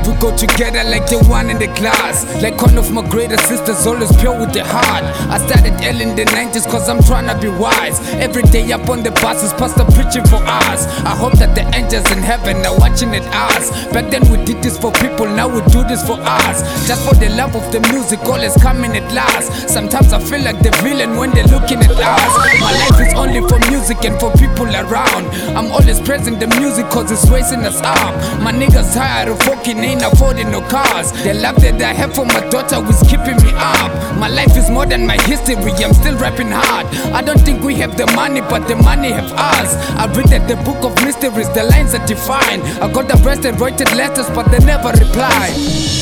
we go together like the one in the class. Like one of my greater sisters, always pure with the heart. I started early in the 90s cause I'm trying to be wise. Every day up on the buses, pastor preaching for us. I hope that the angels in heaven are watching at us. Back then we did this for people, now we do this for us. Just for the love of the music, always coming at last. Sometimes I feel like the villain when they're looking at us. My life is only for music and for people around. I'm always praising the music cause it's raising us up. My niggas tired of walking, ain't affording no cars. The love that I have for my daughter is keeping me up. My life is more than my history, I'm still rapping hard. I don't think we have the money, but the money have us. I read that the book of mysteries, the lines are defined. I got the rest and wrote letters, but they never replied.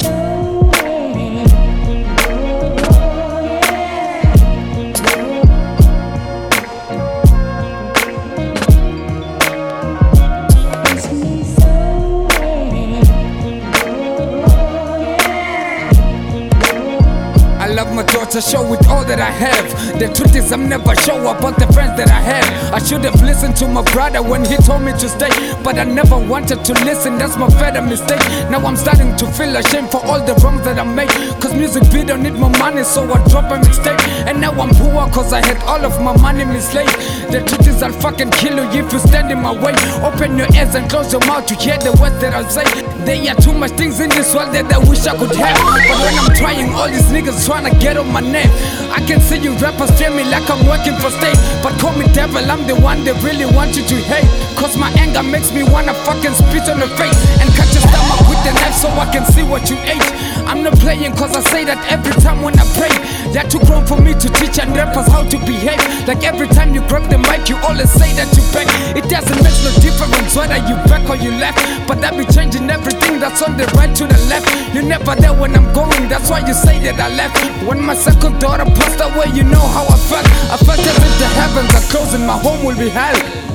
I love my daughter, show with all that I have. The truth is I'm never sure about the friends that I have. I should have listened to my brother when he told me to stay, but I never wanted to listen, that's my fatal mistake. Now I'm starting to feel ashamed for all the wrongs that I made. Cause music video need my money, so I drop a mixtape. And now I'm poor cause I had all of my money mislaid. The truth is I'll fucking kill you if you stand in my way. Open your ears and close your mouth to hear the words that I'll say. There are too much things in this world that I wish I could have, but when I'm trying, all these niggas trying to get on my name. I can see you rappers treat me like I'm working for state, but call me devil, I'm the one they really want you to hate. Cause my anger makes me wanna fucking spit on the face and cut your stomach with the knife so I can see what you ate. I'm not playing cause I say that every time when I pray. You're too grown for me to teach and rappers how to behave. Like every time you grab the mic you always say that you back. It doesn't make no difference whether you back or you left, but I be changing everything that's on the right to the left. You're never there when I'm going, that's why you say that I left. When my second daughter passed away, you know how I felt. I felt as if the heavens are closing, my home will be hell.